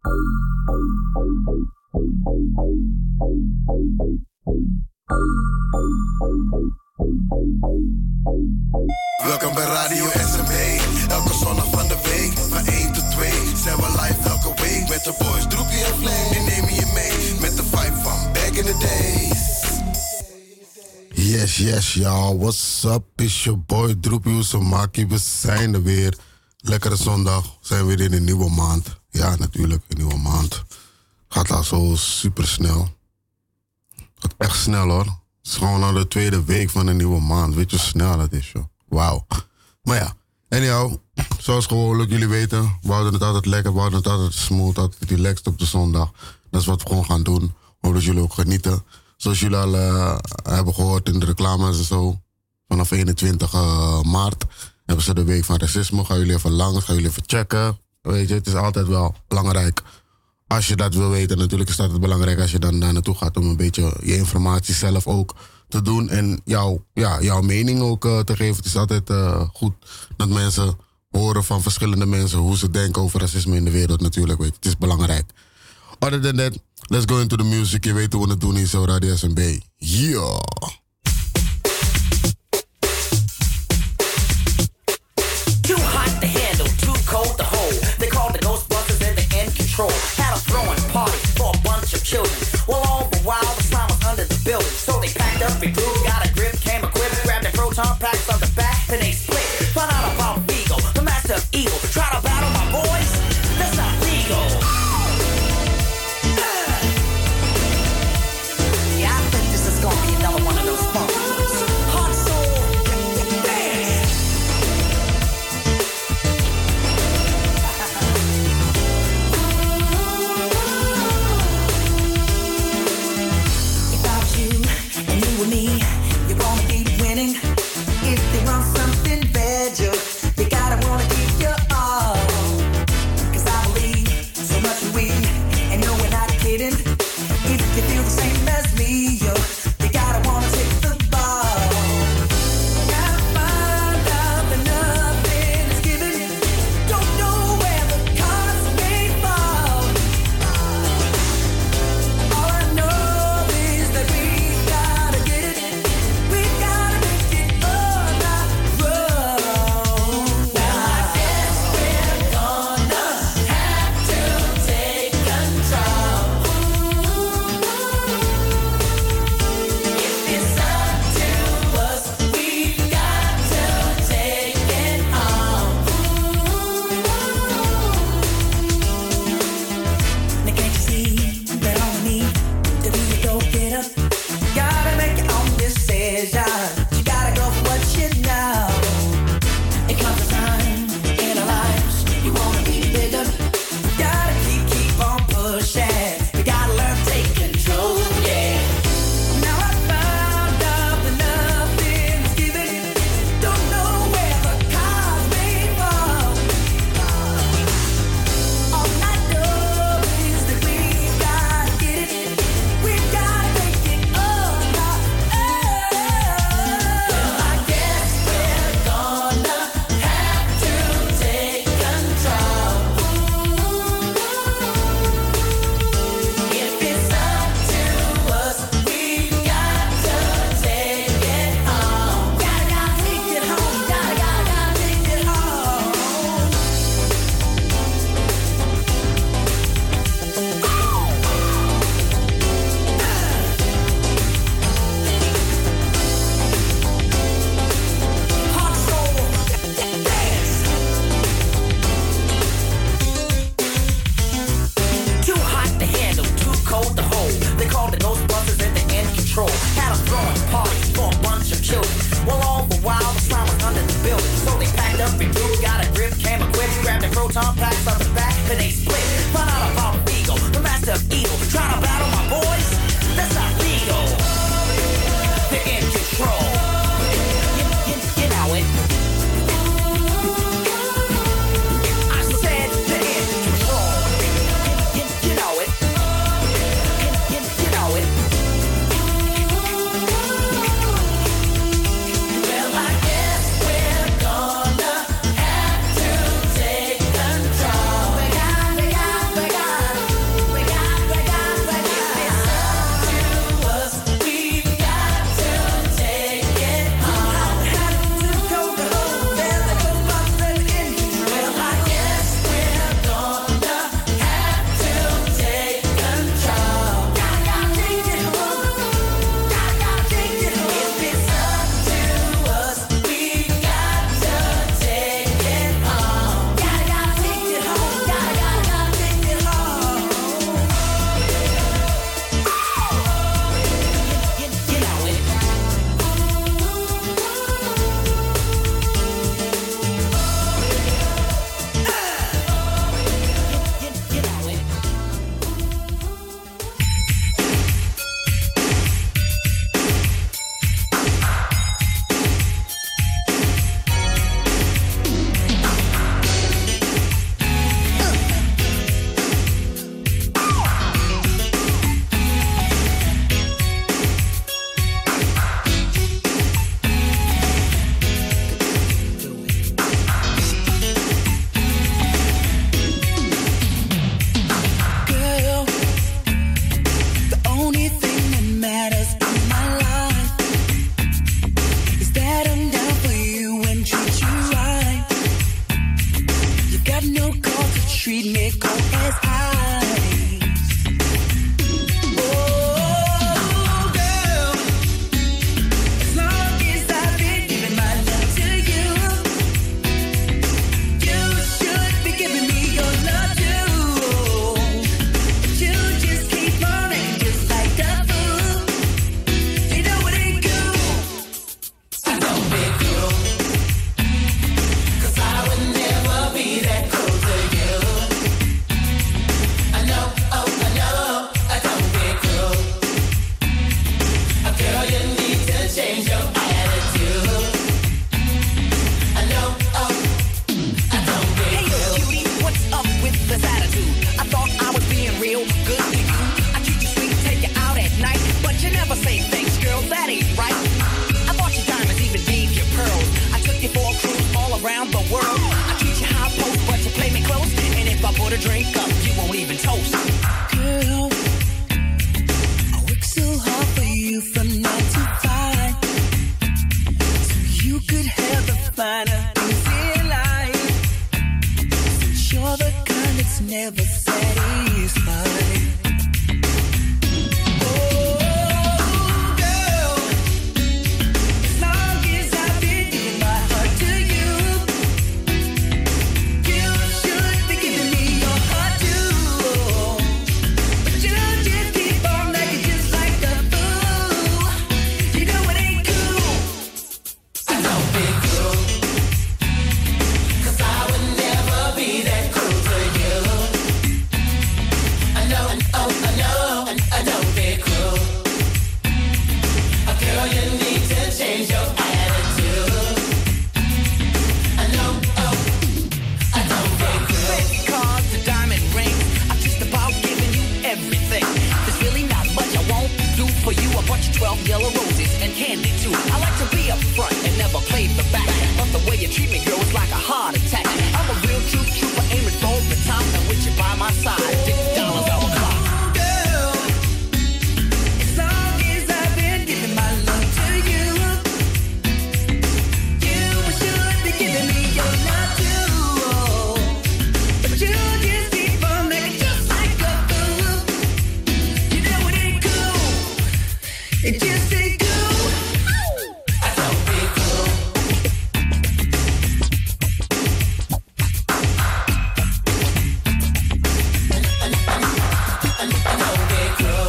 Welkom bij Radio SMB. Elke zondag van de week, van 1 tot 2. Zijn we live elke week met de boys Droepie en Flame. Die nemen je mee met de vibe van back in the days. Yes, y'all. What's up? Is your boy Droepie Oesemaki. We zijn er weer. Lekkere zondag. We zijn weer in een nieuwe maand. Ja, natuurlijk, een nieuwe maand. Gaat al zo super snel. Gaat echt snel hoor. Het is gewoon al de tweede week van een nieuwe maand. Weet je hoe snel dat is, joh. Wauw. Maar ja, anyhow, zoals gewoonlijk, jullie weten, we houden het altijd lekker, we houden het altijd smooth, altijd relaxed op de zondag. Dat is wat we gewoon gaan doen. Hoop dat jullie ook genieten. Zoals jullie al hebben gehoord in de reclames en zo, vanaf 21 maart hebben ze de week van racisme. Gaan jullie even langs, gaan jullie even checken. Weet je, het is altijd wel belangrijk. Als je dat wil weten, natuurlijk is dat het belangrijk als je dan daar naartoe gaat om een beetje je informatie zelf ook te doen en jouw mening ook te geven. Het is altijd goed dat mensen horen van verschillende mensen hoe ze denken over racisme in de wereld natuurlijk. Weet je. Het is belangrijk. Other than that, let's go into the music. Je weet hoe we het doen hier zo, Radio SMB. Yeah! Too hot to handle, too cold to hold. They called the Ghostbusters and they're in control. Had a throwing party for a bunch of children. Well, all the while the slime was under the building. So they packed up and grew, got a grip, came equipped, grabbed their proton packs on the back, then they split. Found out about Vigo, the master of evil. Try to battle my boys? That's not legal. Yeah, I think this is gonna be another one of those funk ones. Hot soul, dance. If I was you and you were me, you're gonna keep winning. If they want something better, you gotta wanna give your all. 'Cause I believe so much in we, and no, we're not kidding. If you feel the same as me, you gotta wanna take the ball. Gotta find out that nothing is given. Don't know where the cards may fall. All I know is that we gotta get it. We gotta make it on our road. Well, I guess we're gonna have to take control. If it's up to us, we've got to take it on. Now can't you see that all we need to be a go-getter? Gotta make your own decision. You gotta go for what you know. It comes a time in our lives you wanna be bigger. Gotta keep on pushing. You gotta learn to take control, yeah. Now I found out that nothing's given. Don't know where the cards may fall. All I know is that we gotta get it. We gotta make it on our own. Well, I guess we're gonna have to take control. If it's up to us, we've got to take it home. Gotta take it home. Gotta take it home. Hot soul, dance. Too hot to handle, too cold to hold. They called the Ghostbusters and they're in control. Had a throwing party for a bunch of children. Well, all the while the slime was under the building. So they packed up and grew, got a grip, came equipped, grabbed their proton packs on the back, then they split. Found out about Vigo, the master of evil. Try to battle my boys? That's not legal. They're in control. You know it. I said they're in control. You know it. You know it. Well, I guess we're gonna have to take control. We gotta as ice. Oh, girl, as long as I've been giving my love to you, you should be giving me your love too. But you just keep on acting just like a fool. You know it ain't cool. I don't be cool, 'cause I would never be that cool to you. I know, oh, I know, I don't be cool. Girl, you need to change your attitude. I know, oh, I don't be cool. Hey, yo, cutie, what's up with this attitude? I thought I was being real good to you. I treat you sweet, take you out at night, but you never say thanks, girl, that ain't right. I bought you diamonds, even gave you pearls. I took you for a cruise all around the world. I treat you high post, but you play me close. And if I put a drink up, you won't even toast. Girl, I work so hard for you from 9 to 5, so you could have the finer things in life. Since you're the kind that's never satisfied. Oh, girl, as long as I've been giving my heart to you, you should be giving me your heart too. But you just keep on acting just like a fool. You know it ain't cool. I don't be cool, 'cause I would never be that cool to you. I know, oh, I know, I don't be cool. Girl, you need to change your attitude. I know, oh, I don't be cool. Fancy cars, the diamond rings, I'm just about giving you everything. There's really not much I won't do for you. I bought you 12 yellow roses and candy too. I like to be up front and never play the back, but the way you treat me, girl, is like a heart attack. I'm a real true trooper, aiming for the top, and with you by my side, $50 our clock. Girl, as long as I've been giving my love to you, you should be giving me your love too. But you just keep on acting just like a fool. You know it ain't cool. It just ain't cool. I don't be cool. I don't be cool.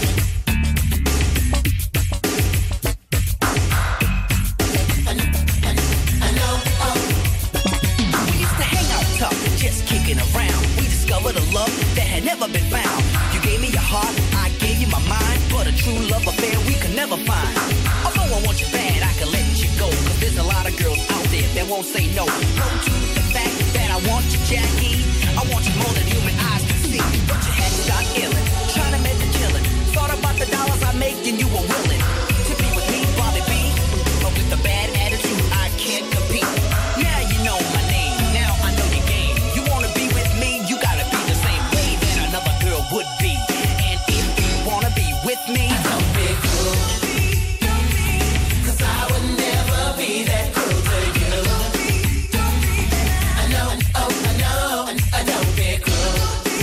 I know, oh. We used to hang out tough, just kicking around. We discovered a love that had never been found. You gave me your heart, I gave you my mind, but a true love affair we could never find. Although I want you bad, I can let you go, 'cause there's a lot of girls out there that won't say no. No to the fact that I want you, Jackie. I want you more than human eyes can see. But your head shot illin', trying to make a killin'. Thought about the dollars I make and you were willing to be with me, Bobby B. But with the bad attitude, I can't compete. Now you know my name, now I know your game. You wanna be with me, you gotta be the same way that another girl would be. And if you wanna be with me, don't be cool, 'cause I would never be that cool to you. I know, oh, I know, I don't be cool.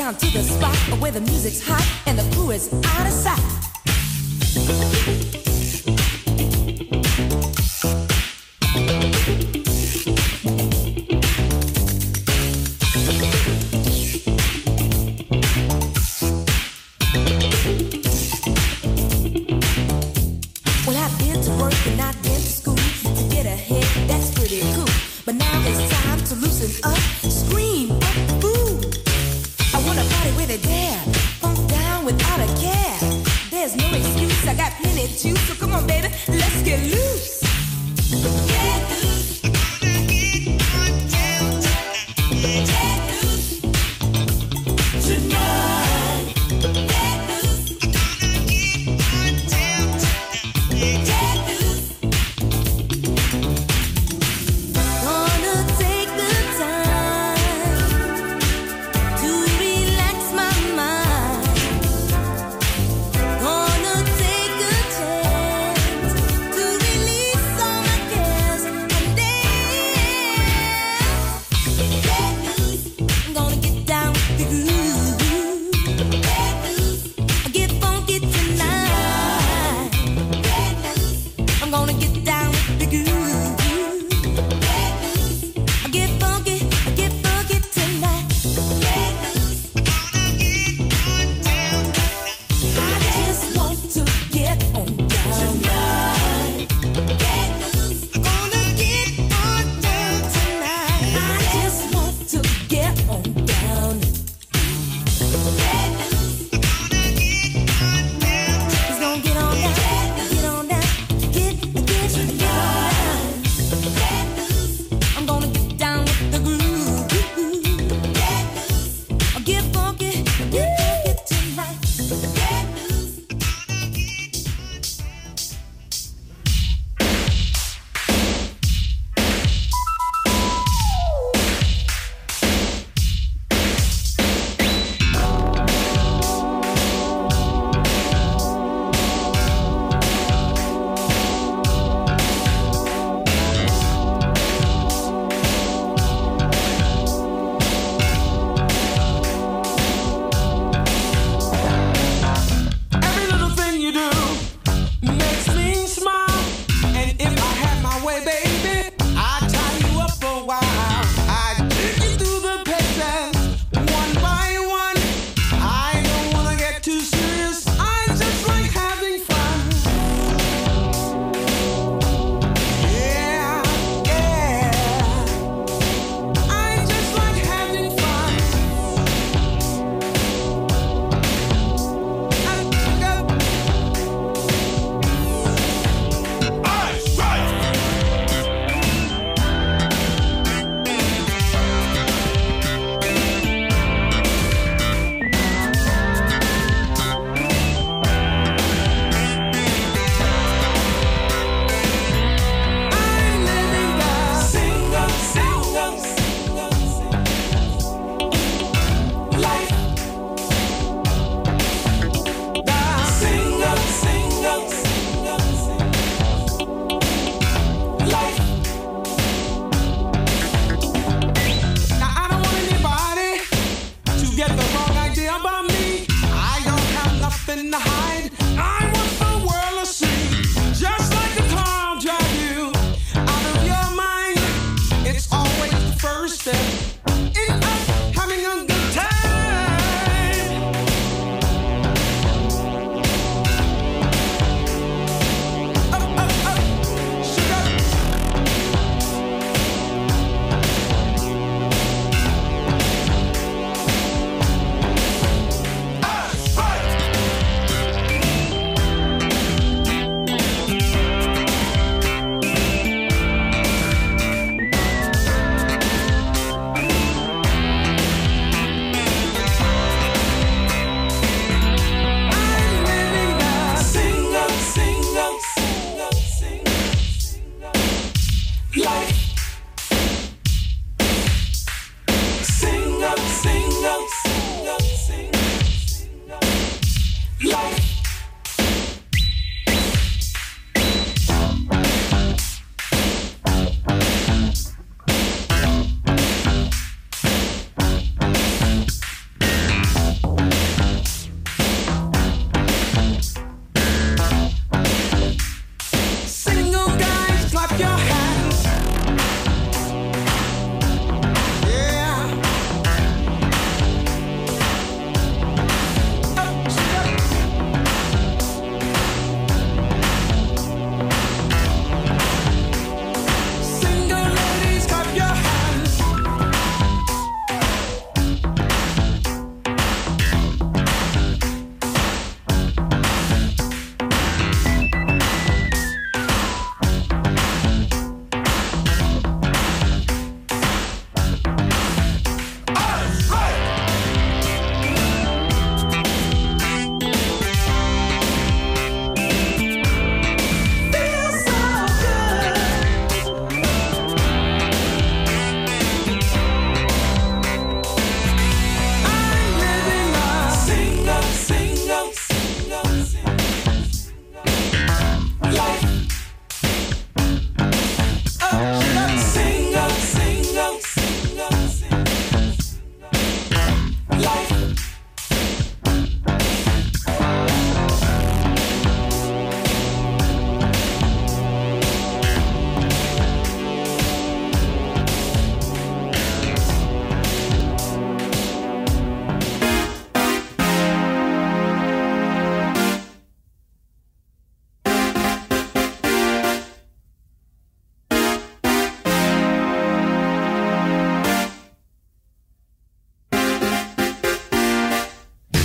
down to the spot where the music's hot and the crew is out of sight. Well, I've been to work and I've been to school to get ahead, that's pretty cool. But now it's time to loosen up, scream up the food. I wanna party with it there, funk down without a care. There's no excuse, I got plenty to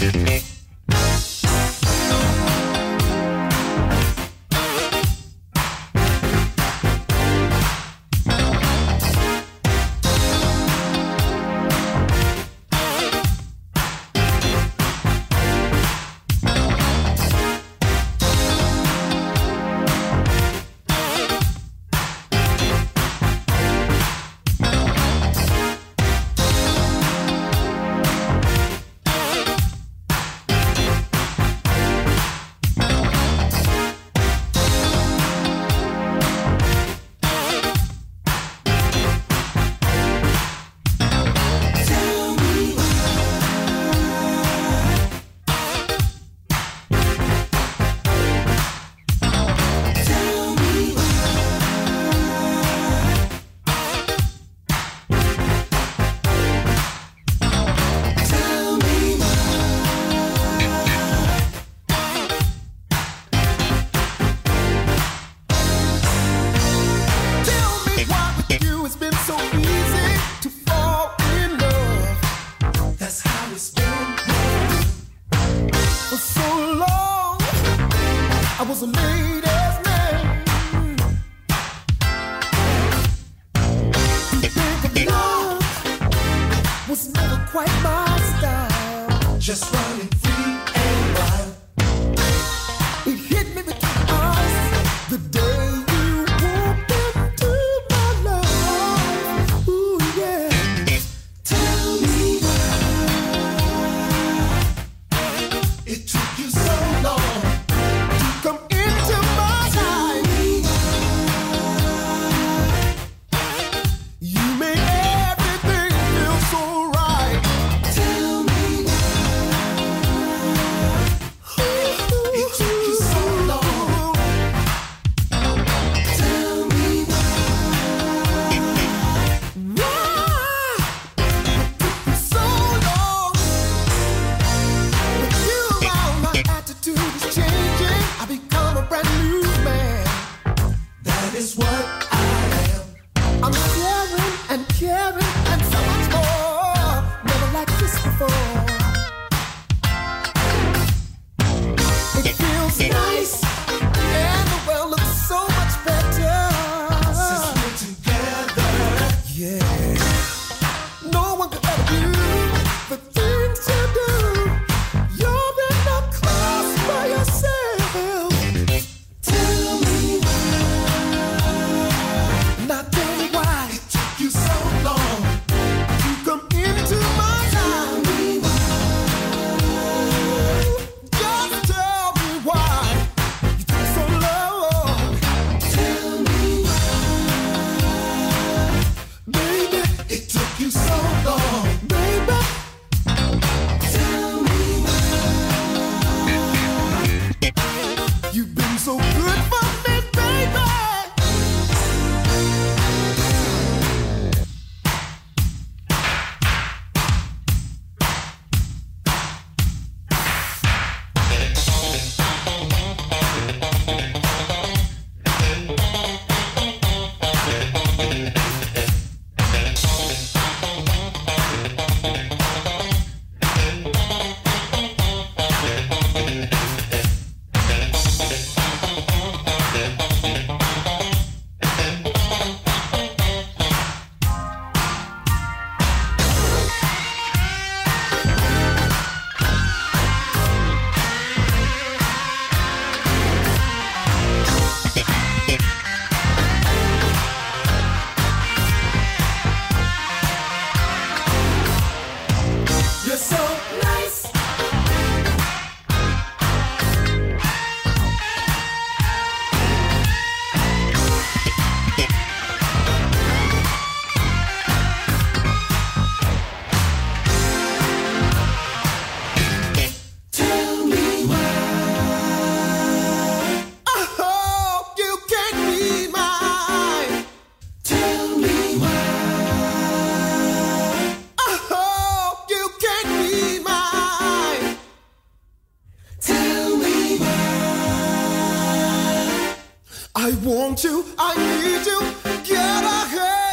want you, I need you, gotta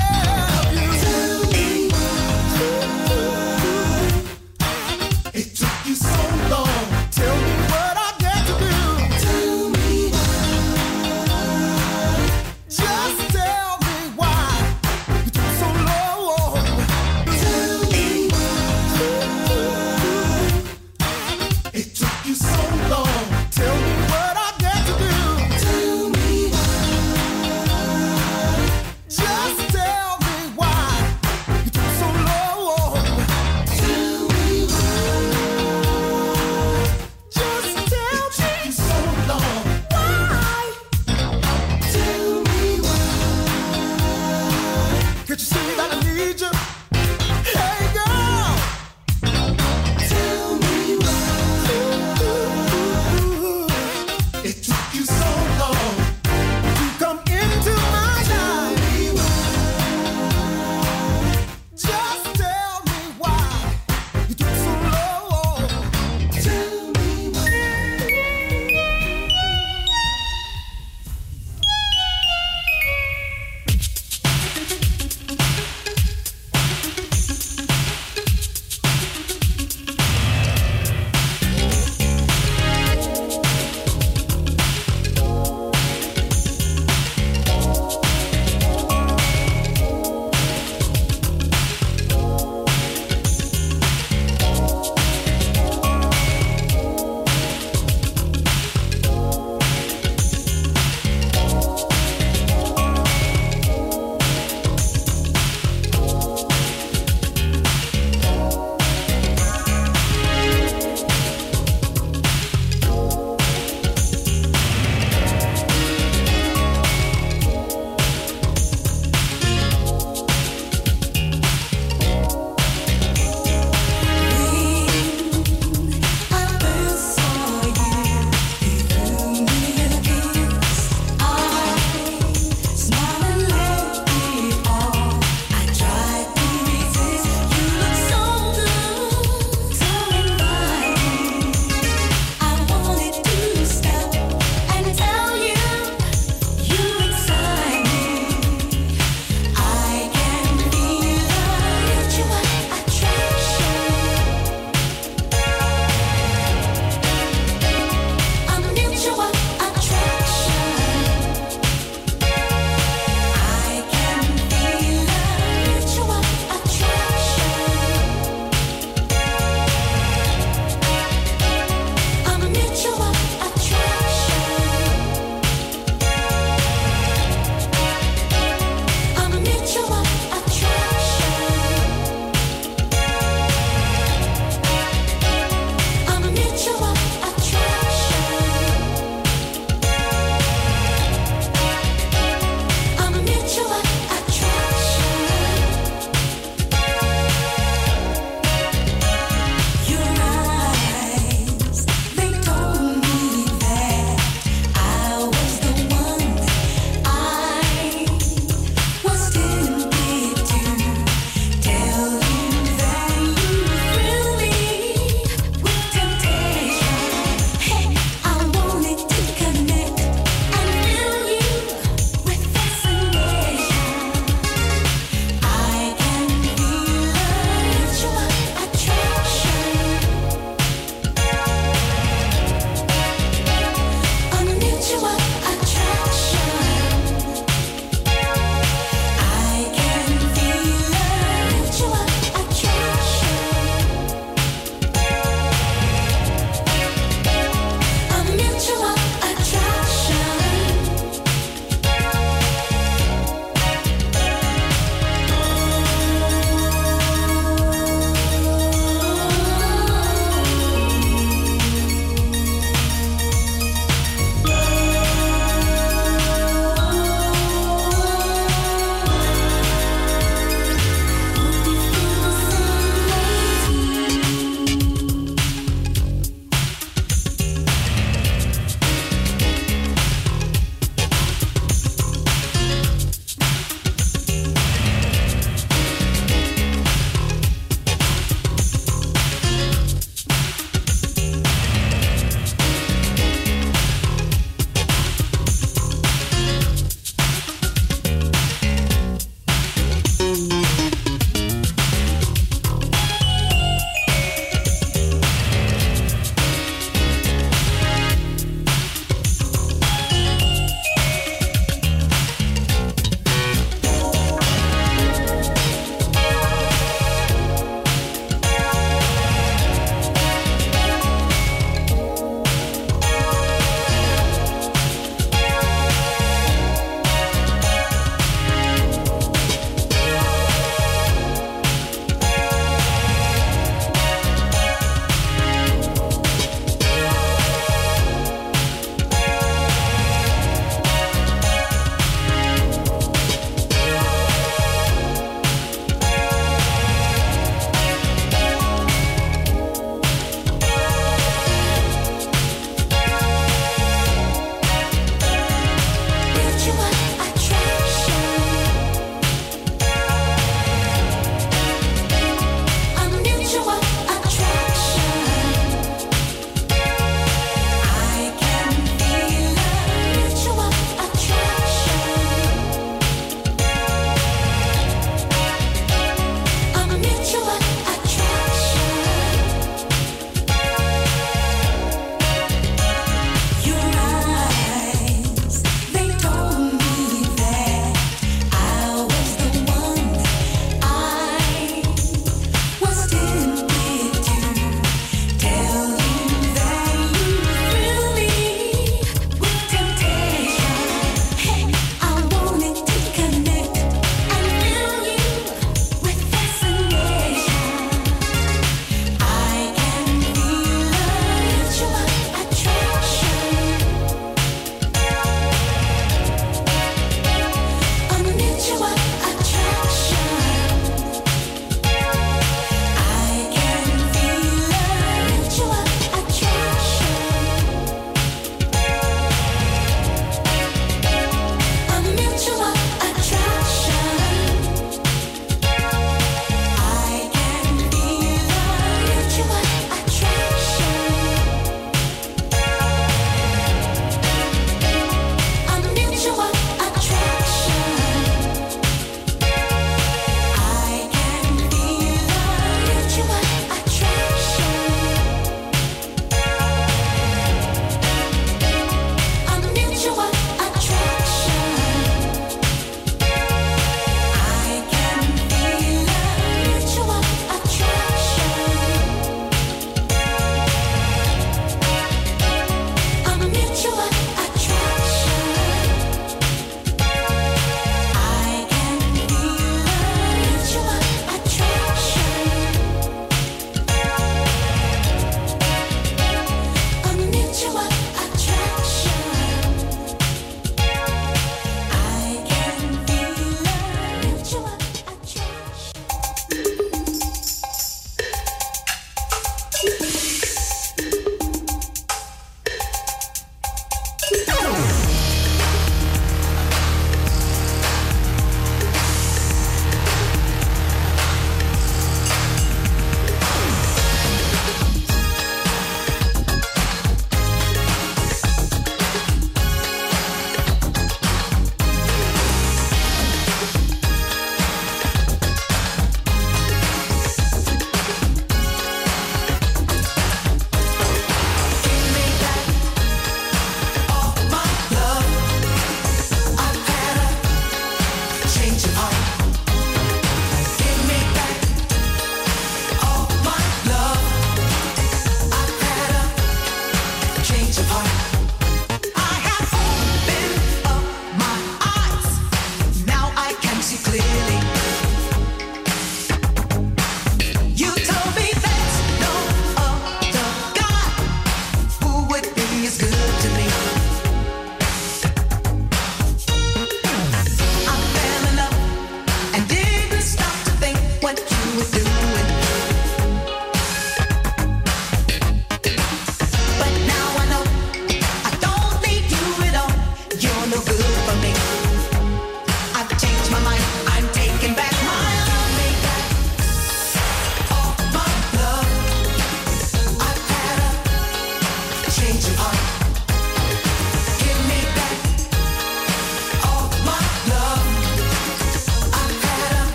have you. It took you so long.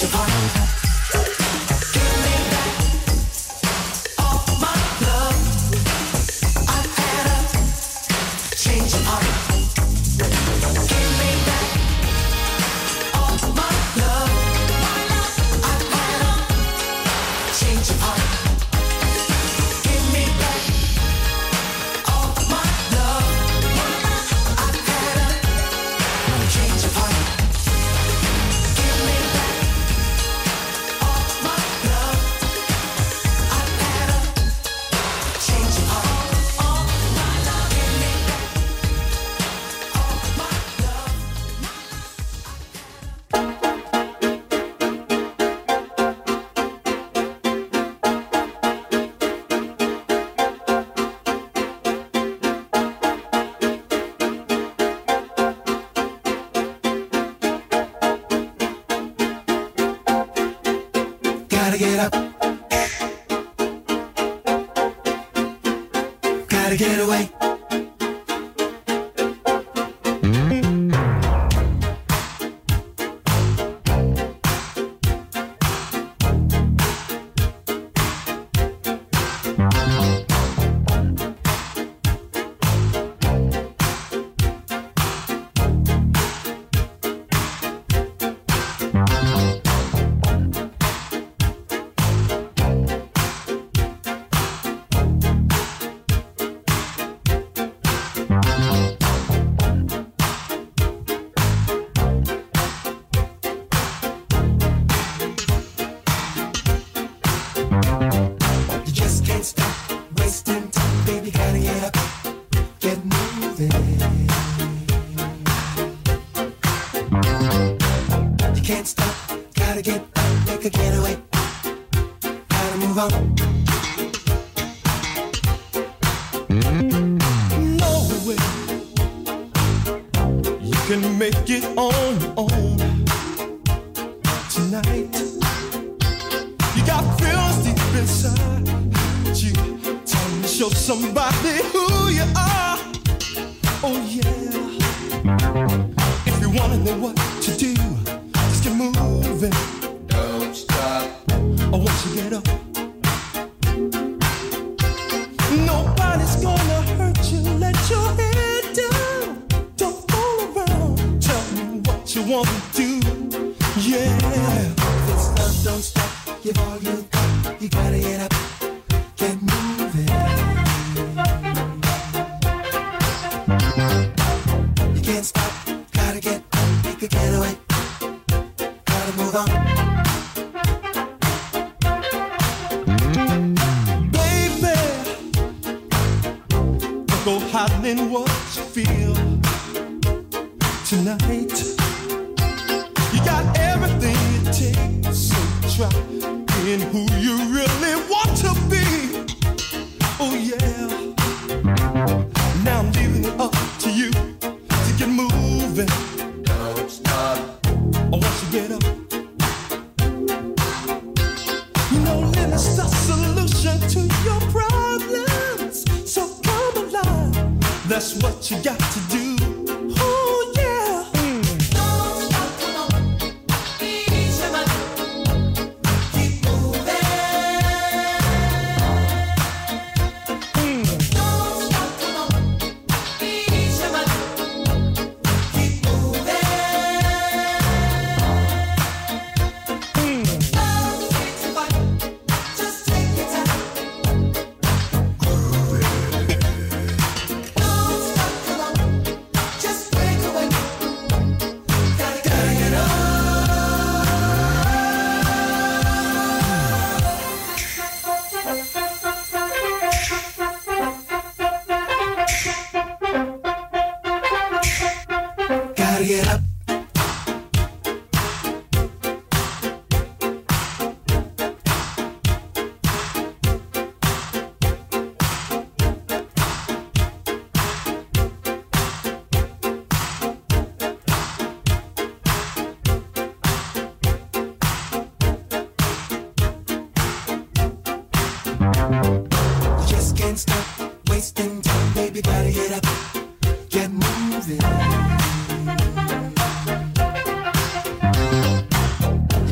of heart. Give me back all my love. I've had a change of heart. Give me back all my love. I've had a change of heart. Give me back all my love. I've had a change of heart. Give me back all my love. I've had a change of heart. All my love. Give me back all my love. Gotta get up. Gotta get away. You just can't stop wasting time, baby. Gotta get up, get moving. You can't stop, gotta get up, make a getaway. Gotta move on. No way you can make it on your own tonight. You got feelings deep inside you. Time to show somebody who you are. Oh yeah. If you wanna know what to do, just get moving. Don't stop. Or once you get up, nobody's gonna hurt you. Let your head down. Don't fool around. Tell me what you wanna do. Yeah. If it's love, don't stop. Give all you got. You gotta get up, get moving. You can't stop, gotta get up, make a getaway. Gotta move on. Baby, don't go hiding what you feel tonight. You got everything it takes, so try being who you really want to be. Oh yeah. Now I'm leaving it up to you to get moving. Don't stop. Or once you get up, you know limit's the solution to your problems. So come alive. That's what you got to do. Oh yeah. Don't stop, come on. Ease your mind. Keep moving. Don't stop, come on. Ease your mind. Keep moving. Don't wait to fight. Just take your time. Don't stop, come on.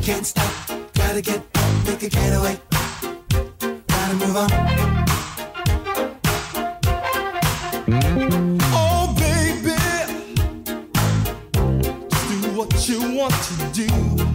Can't stop, gotta get up, make a getaway. Gotta move on. Oh baby, just do what you want to do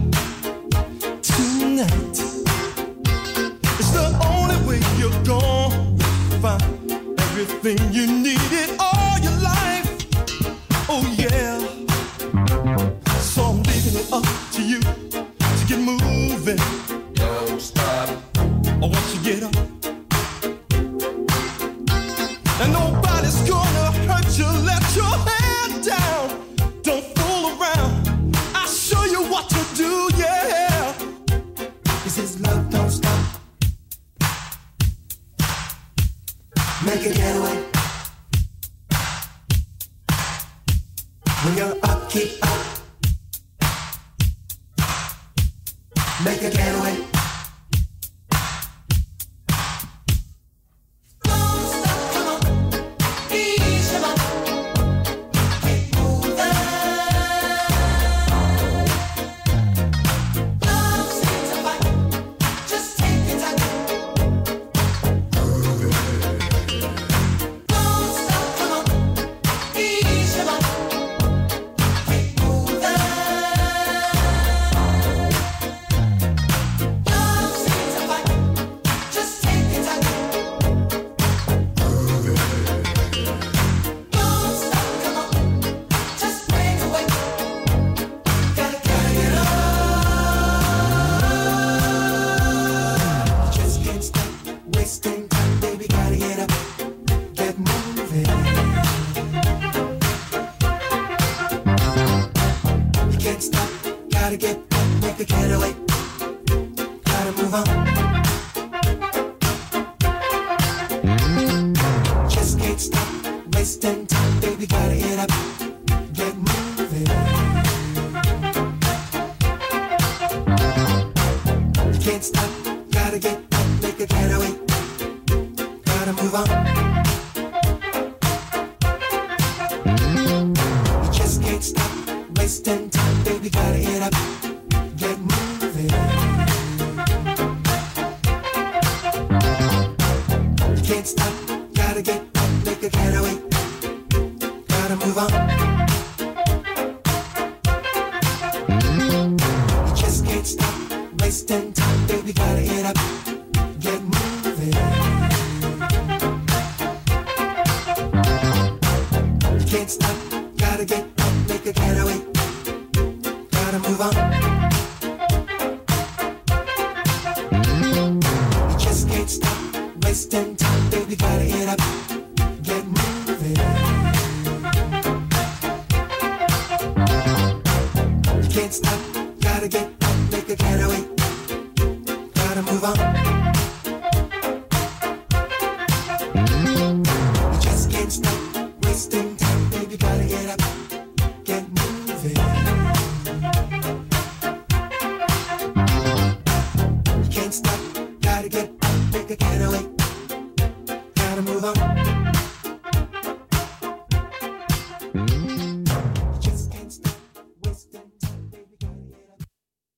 tonight. It's the only way you're gonna find everything you needed all your life. Oh yeah. So I'm leaving it up to you to get moving. Don't stop. Or once you get up. And nobody's gonna hurt you. Let your head down. Don't fool around. I'll show you what to do, yeah. This is love, don't stop. Make a getaway. When you're up, keep up. Make a getaway. Don't stop, come on. Ease your mind. Keep moving. Love seems to fight. Just take your time. Don't stop, come on. Ease your mind. Keep moving. Love seems to fight. Just take your time. Don't stop, come on. Just bring away. Gotta get up. Just can't stop wasting time, baby. Gotta get up. Get moving. You can't stop. Gotta get up. Make a getaway. Gotta move on. Just can't stop wasting time, baby. Gotta get up, get moving. You can't stop, gotta get up, make a getaway. Gotta move on. You just can't stop wasting time, baby. Gotta get up, get moving. You can't stop, gotta get up, make a getaway. Gotta move on. You just can't stop wasting time, baby. Gotta get up, get moving. You can't stop, gotta get up, make a getaway. Gotta move on. You just can't stop wasting time, baby. Gotta get up, get moving. You can't stop, gotta get up, make a getaway. Gotta move on. You just can't stop wasting